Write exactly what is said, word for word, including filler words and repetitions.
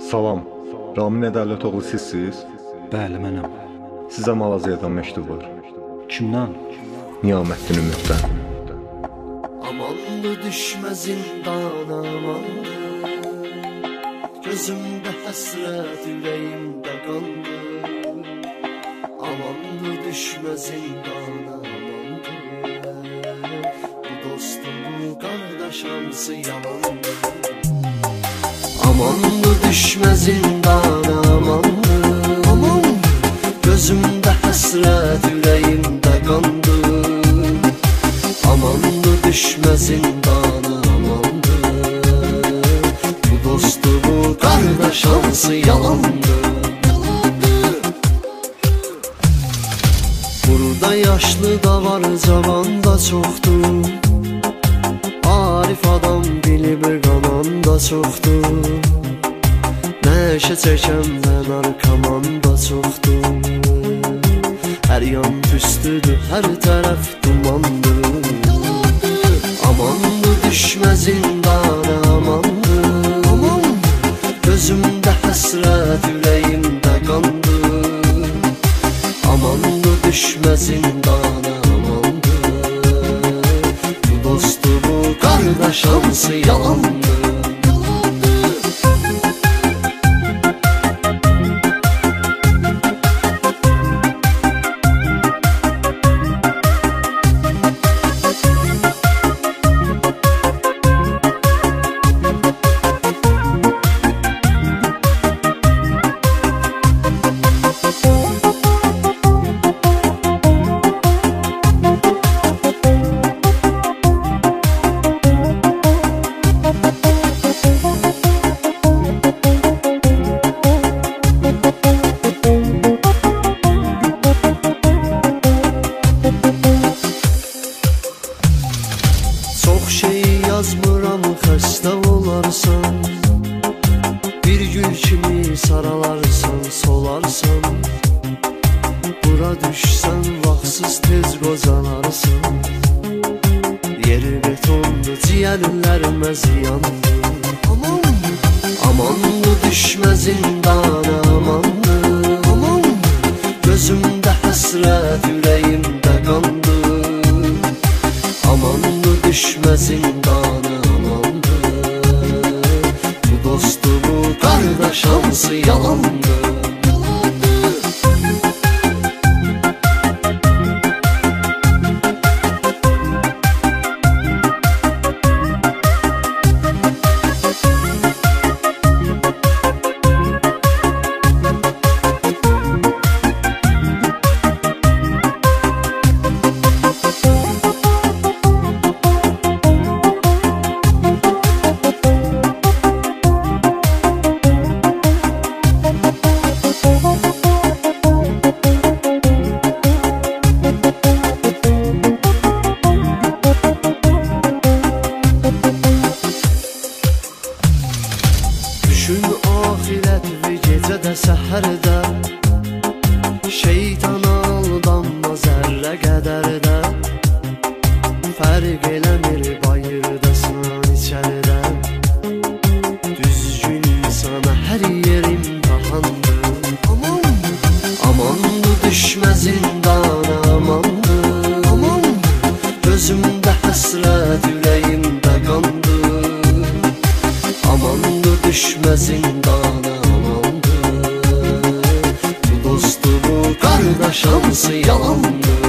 Salam, Ramin Ədallətoğlu sizsiz? Bəli, mənəm. Sizə Malaziyadan məktub var. Kimdən? Niyaməddin Ümiddən. Amandı düşmə zindana, amandı gözümdə həsrət, ürəyimdə qandı. Amandı düşmə zindana, amandı bu dostum, bu qardaş hamısı yalandı. Amandı düşmə zindana, amandı, amandı gözümdə həsrət, ürəyimdə qandı. Amandı düşmə zindana, amandı bu dostu, bu qardaş hamısı yalandı. Burada yaşlı da var, cavan da çoxdur. Arif adam bilib qanan da çoxdur. Nəşə çəkəndən arkaman da çoxdur. Hər yan püstüdür, hər tərəf dumandır. Amandı düşmə zindana, amandı, amandı gözümdə həsrət, ürəyimdə qandı. Amandı düşmə zindana, amandı bu dostu, bu qardaş hamısı yalandı. Çox şey yazmıram, xəstə olarsan. Bir gül kimi saralarsan, solarsan. Bura düşsən, vaxtsız tez qocalarsan. Yeri betondur, ciyərlərimə ziyandır. Amandı, amandı düşmə zindana, amandı, amandı gözümdə həsrət, ürəyimdə qandı. Amandı düşmə zindana, amandı bu dostu, bu qardaş hamısı yalandı. Düşün ahirət və gecədə, səhərdə şeytana aldanma zərrə qədərdə. Fərq eləmir bayırdasan, içəridə. Düzgün insana hər yer imtahandır. Amandı, amandı düşmə zindana, amandı, amandı gözümdə həsrət, ürəyimdə qandı. Amandı düşmə zindana, amandı bu dostu, bu qardaş hamısı yalandı.